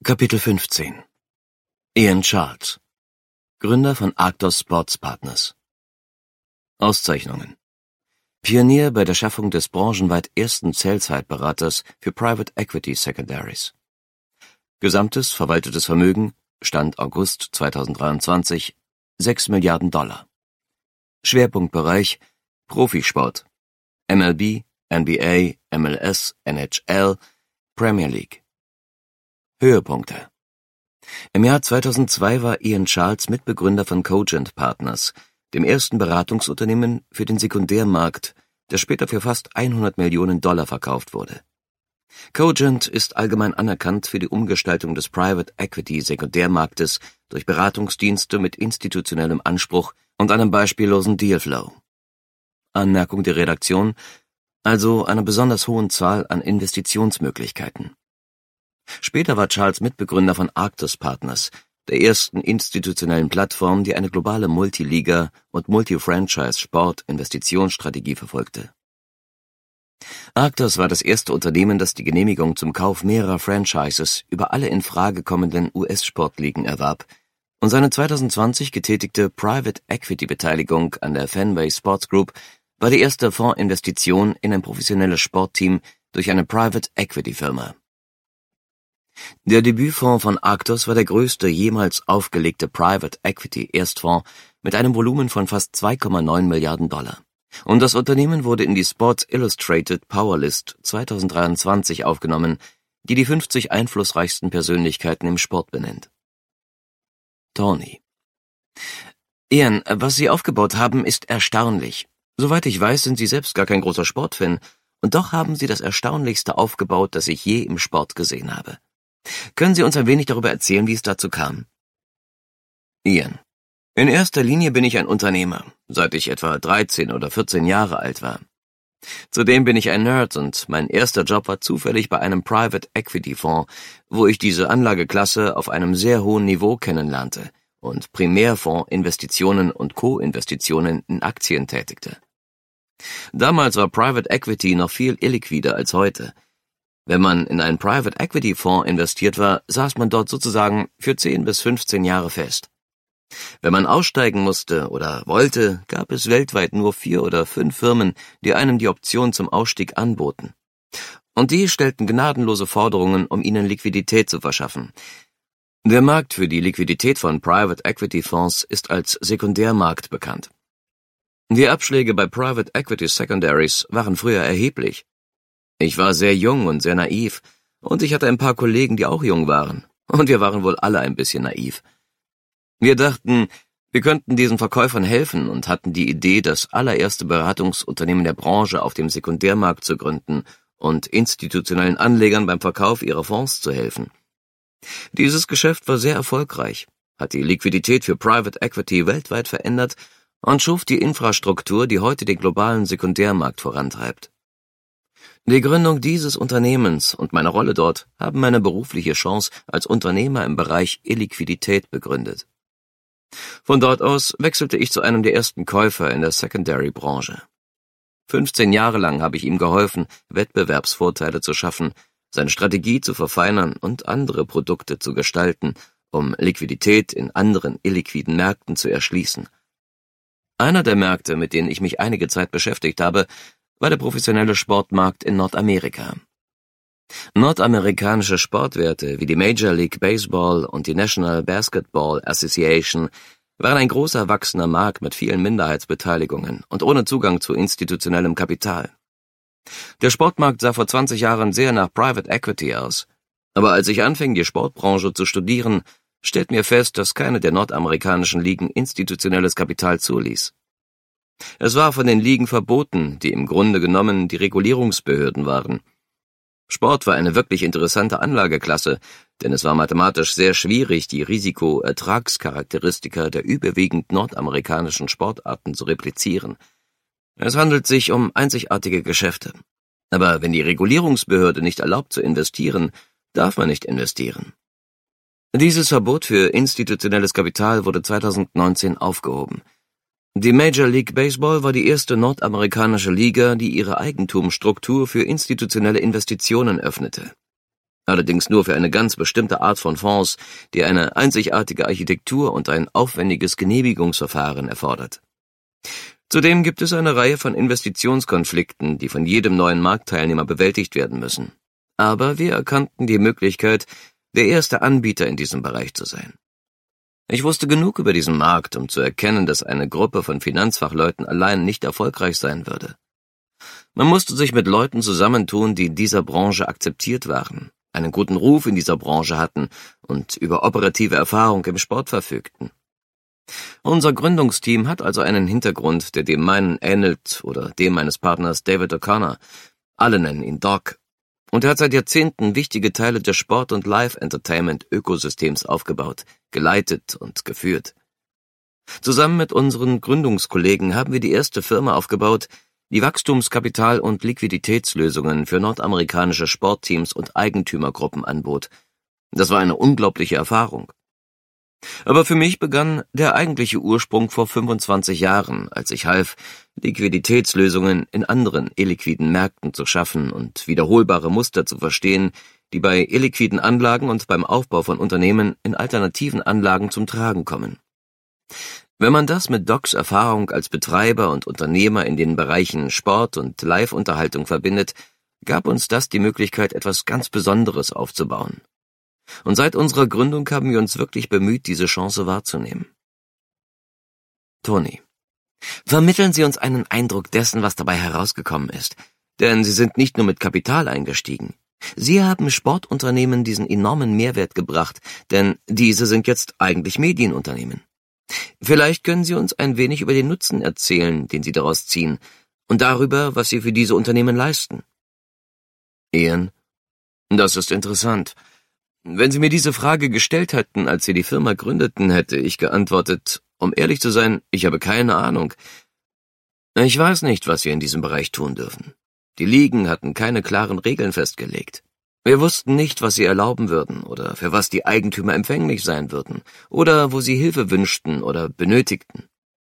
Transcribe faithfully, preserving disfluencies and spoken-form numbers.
Kapitel fünfzehn. Ian Charles, Gründer von Arctos Sports Partners. Auszeichnungen: Pionier bei der Schaffung des branchenweit ersten Sell-Side-Beraters für Private Equity Secondaries. Gesamtes verwaltetes Vermögen, Stand August zweitausenddreiundzwanzig, sechs Milliarden Dollar. Schwerpunktbereich: Profisport, M L B, N B A, M L S, N H L, Premier League. Höhepunkte: Im Jahr zweitausendzwei war Ian Charles Mitbegründer von Cogent Partners, dem ersten Beratungsunternehmen für den Sekundärmarkt, der später für fast hundert Millionen Dollar verkauft wurde. Cogent ist allgemein anerkannt für die Umgestaltung des Private Equity Sekundärmarktes durch Beratungsdienste mit institutionellem Anspruch und einem beispiellosen Dealflow. Anmerkung der Redaktion: also einer besonders hohen Zahl an Investitionsmöglichkeiten. Später war Charles Mitbegründer von Arctos Partners, der ersten institutionellen Plattform, die eine globale Multiliga- und Multi-Franchise-Sport-Investitionsstrategie verfolgte. Arctos war das erste Unternehmen, das die Genehmigung zum Kauf mehrerer Franchises über alle in Frage kommenden U S-Sportligen erwarb, und seine zweitausendzwanzig getätigte Private-Equity-Beteiligung an der Fenway Sports Group war die erste Fondsinvestition in ein professionelles Sportteam durch eine Private-Equity-Firma. Der Debütfonds von Arctos war der größte jemals aufgelegte Private Equity Erstfonds mit einem Volumen von fast zwei Komma neun Milliarden Dollar. Und das Unternehmen wurde in die Sports Illustrated Powerlist zweitausenddreiundzwanzig aufgenommen, die die fünfzig einflussreichsten Persönlichkeiten im Sport benennt. Tony: Ian, was Sie aufgebaut haben, ist erstaunlich. Soweit ich weiß, sind Sie selbst gar kein großer Sportfan, und doch haben Sie das Erstaunlichste aufgebaut, das ich je im Sport gesehen habe. Können Sie uns ein wenig darüber erzählen, wie es dazu kam? Ian: In erster Linie bin ich ein Unternehmer, seit ich etwa dreizehn oder vierzehn Jahre alt war. Zudem bin ich ein Nerd und mein erster Job war zufällig bei einem Private Equity Fonds, wo ich diese Anlageklasse auf einem sehr hohen Niveau kennenlernte und Primärfondsinvestitionen und Co-Investitionen in Aktien tätigte. Damals war Private Equity noch viel illiquider als heute. Wenn man in einen Private Equity Fonds investiert war, saß man dort sozusagen für zehn bis fünfzehn Jahre fest. Wenn man aussteigen musste oder wollte, gab es weltweit nur vier oder fünf Firmen, die einem die Option zum Ausstieg anboten. Und die stellten gnadenlose Forderungen, um ihnen Liquidität zu verschaffen. Der Markt für die Liquidität von Private Equity Fonds ist als Sekundärmarkt bekannt. Die Abschläge bei Private Equity Secondaries waren früher erheblich. Ich war sehr jung und sehr naiv, und ich hatte ein paar Kollegen, die auch jung waren, und wir waren wohl alle ein bisschen naiv. Wir dachten, wir könnten diesen Verkäufern helfen und hatten die Idee, das allererste Beratungsunternehmen der Branche auf dem Sekundärmarkt zu gründen und institutionellen Anlegern beim Verkauf ihrer Fonds zu helfen. Dieses Geschäft war sehr erfolgreich, hat die Liquidität für Private Equity weltweit verändert und schuf die Infrastruktur, die heute den globalen Sekundärmarkt vorantreibt. Die Gründung dieses Unternehmens und meine Rolle dort haben meine berufliche Chance als Unternehmer im Bereich Illiquidität begründet. Von dort aus wechselte ich zu einem der ersten Käufer in der Secondary-Branche. fünfzehn Jahre lang habe ich ihm geholfen, Wettbewerbsvorteile zu schaffen, seine Strategie zu verfeinern und andere Produkte zu gestalten, um Liquidität in anderen illiquiden Märkten zu erschließen. Einer der Märkte, mit denen ich mich einige Zeit beschäftigt habe, war der professionelle Sportmarkt in Nordamerika. Nordamerikanische Sportwerte wie die Major League Baseball und die National Basketball Association waren ein großer wachsender Markt mit vielen Minderheitsbeteiligungen und ohne Zugang zu institutionellem Kapital. Der Sportmarkt sah vor zwanzig Jahren sehr nach Private Equity aus, aber als ich anfing, die Sportbranche zu studieren, stellten wir fest, dass keine der nordamerikanischen Ligen institutionelles Kapital zuließ. Es war von den Ligen verboten, die im Grunde genommen die Regulierungsbehörden waren. Sport war eine wirklich interessante Anlageklasse, denn es war mathematisch sehr schwierig, die Risiko-Ertragscharakteristika der überwiegend nordamerikanischen Sportarten zu replizieren. Es handelt sich um einzigartige Geschäfte. Aber wenn die Regulierungsbehörde nicht erlaubt zu investieren, darf man nicht investieren. Dieses Verbot für institutionelles Kapital wurde zweitausendneunzehn aufgehoben. Die Major League Baseball war die erste nordamerikanische Liga, die ihre Eigentumsstruktur für institutionelle Investitionen öffnete. Allerdings nur für eine ganz bestimmte Art von Fonds, die eine einzigartige Architektur und ein aufwendiges Genehmigungsverfahren erfordert. Zudem gibt es eine Reihe von Investitionskonflikten, die von jedem neuen Marktteilnehmer bewältigt werden müssen. Aber wir erkannten die Möglichkeit, der erste Anbieter in diesem Bereich zu sein. Ich wusste genug über diesen Markt, um zu erkennen, dass eine Gruppe von Finanzfachleuten allein nicht erfolgreich sein würde. Man musste sich mit Leuten zusammentun, die in dieser Branche akzeptiert waren, einen guten Ruf in dieser Branche hatten und über operative Erfahrung im Sport verfügten. Unser Gründungsteam hat also einen Hintergrund, der dem meinen ähnelt oder dem meines Partners David O'Connor. Alle nennen ihn Doc. Und er hat seit Jahrzehnten wichtige Teile des Sport- und Live-Entertainment-Ökosystems aufgebaut, geleitet und geführt. Zusammen mit unseren Gründungskollegen haben wir die erste Firma aufgebaut, die Wachstumskapital- und Liquiditätslösungen für nordamerikanische Sportteams und Eigentümergruppen anbot. Das war eine unglaubliche Erfahrung. Aber für mich begann der eigentliche Ursprung vor fünfundzwanzig Jahren, als ich half, Liquiditätslösungen in anderen illiquiden Märkten zu schaffen und wiederholbare Muster zu verstehen, die bei illiquiden Anlagen und beim Aufbau von Unternehmen in alternativen Anlagen zum Tragen kommen. Wenn man das mit Docs Erfahrung als Betreiber und Unternehmer in den Bereichen Sport und Live-Unterhaltung verbindet, gab uns das die Möglichkeit, etwas ganz Besonderes aufzubauen. Und seit unserer Gründung haben wir uns wirklich bemüht, diese Chance wahrzunehmen. Toni, vermitteln Sie uns einen Eindruck dessen, was dabei herausgekommen ist. Denn Sie sind nicht nur mit Kapital eingestiegen. Sie haben Sportunternehmen diesen enormen Mehrwert gebracht, denn diese sind jetzt eigentlich Medienunternehmen. Vielleicht können Sie uns ein wenig über den Nutzen erzählen, den Sie daraus ziehen, und darüber, was Sie für diese Unternehmen leisten. Ian, das ist interessant. Wenn Sie mir diese Frage gestellt hätten, als Sie die Firma gründeten, hätte ich geantwortet, um ehrlich zu sein, ich habe keine Ahnung. Ich weiß nicht, was wir in diesem Bereich tun dürfen. Die Ligen hatten keine klaren Regeln festgelegt. Wir wussten nicht, was sie erlauben würden oder für was die Eigentümer empfänglich sein würden oder wo sie Hilfe wünschten oder benötigten.